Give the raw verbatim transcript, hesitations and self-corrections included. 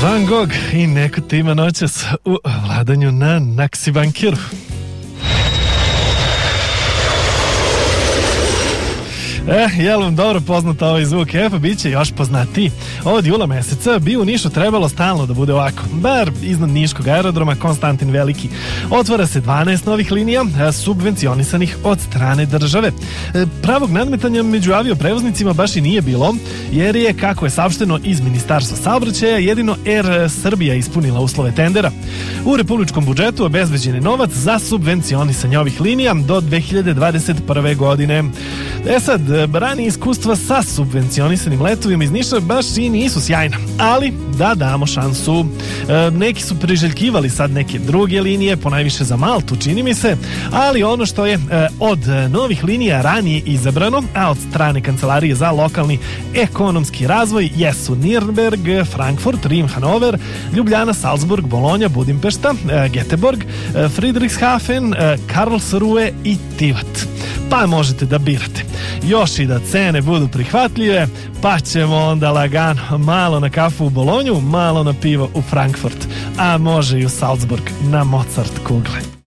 Van Gogh i neko te ima noćas u vladanju na Naksi bankiru. E, jel vam dobro poznat ovaj zvuk? E, pa bit će još poznatiji. Od jula meseca bi u Nišu trebalo stalno da bude ovako. Bar iznad Niškog aerodroma Konstantin Veliki otvara se dvanaest novih linija subvencionisanih od strane države. E, pravog nadmetanja među avioprevoznicima baš i nije bilo, jer je, kako je saopšteno iz Ministarstva saobraćaja, jedino Air Srbija ispunila uslove tendera. U republičkom budžetu obezbeđen je novac za subvencionisanje ovih linija do dve hiljade dvadeset prve. godine. E sad, ranije iskustva sa subvencionisanim letovima iz Niša baš i nisu sjajna, ali da damo šansu. E, neki su priželjkivali sad neke druge linije, ponajviše za Maltu, čini mi se, ali ono što je e, od novih linija ranije izabrano, a od strane Kancelarije za lokalni ekonomski razvoj, jesu Nürnberg, Frankfurt, Rim, Hanover, Ljubljana, Salzburg, Bolonja, Budimpešta, e, Göteborg, e, Friedrichshafen, e, Karlsruhe i Tivat. Pa možete da birate. Još i da cene budu prihvatljive, pa ćemo onda lagano malo na kafu u Bolonju, malo na pivo u Frankfurt, a može i u Salzburg na Mozart kugle.